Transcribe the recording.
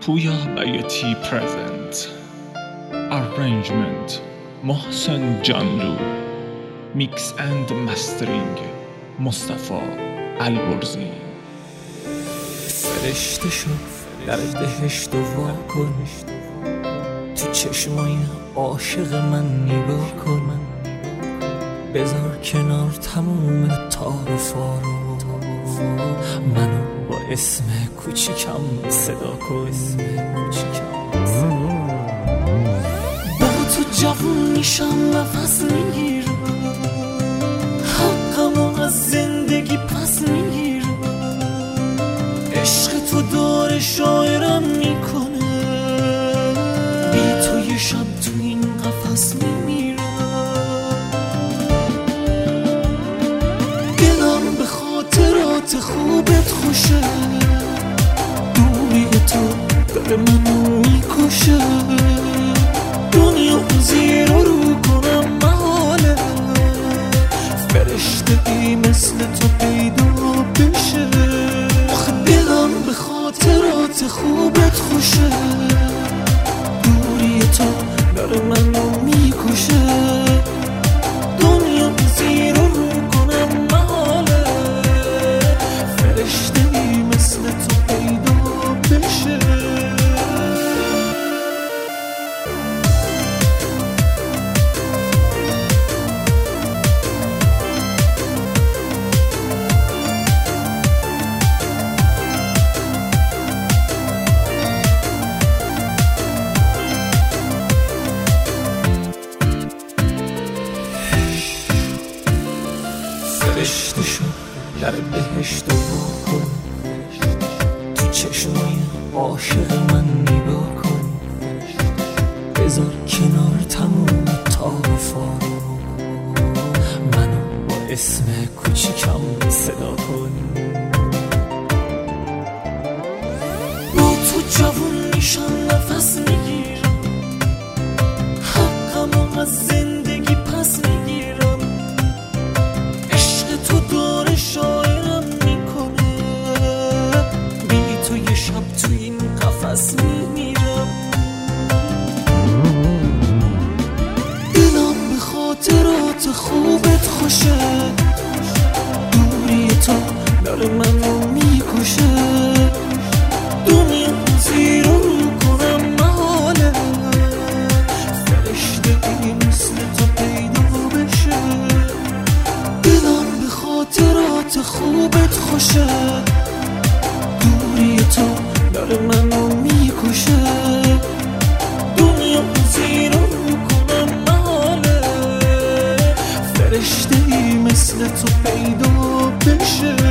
Puya Bayati present. Arrangement Mohsen Janlu. Mix and mastering Mustafa Alborzi. فرشته شو در بهشت و وا کن، تو چشمای عاشق من نگاه کن، بذار کنار تموم تار و فارو، منو با اسم کوچیکم صدا کن. با تو جوون میشم نفس میگیرم، حقمو از زندگی پس میگیرم، عشق تو داره شاعرم میکنه، بی تو یه شب تو این قفس میمیرم، دلم به خاطرات خوبت خوشه، دوری تو داره منو میکشه، دنیا زیر و رو کنم محاله، فرشته ای مثل تو پیدا بشه، دلم به خاطرات خوبت خوشه، دوری تو داره منو میکشه، دنیا زیر و رو کنم محاله، فرشته ای مثل تو پیدا بشه. فرشته شو در بهشت و وا کن، تو چشمای عاشق من نگاه کن، بذار کنار تموم تار و فارو، منو با اسم کوچیکم صدا کن. با تو جوون میشم نفس میگیرم، حقمو از زندگی پس میگیرم، تو داره شاعرم میکنه، بی تو یه شب تو این قفس میمیرم، دلم به خاطرات خوبت خوشه، دوری تو داره منو میکشه، دنیا زیر و رو کنم محاله، فرشته ای مثل تو پیدا بشه، خاطرات خوبت خوشه، دوری تو داره منو میکشه، دنیا زیر رو کنم محاله، فرشته ای مثل تو پیدا بشه.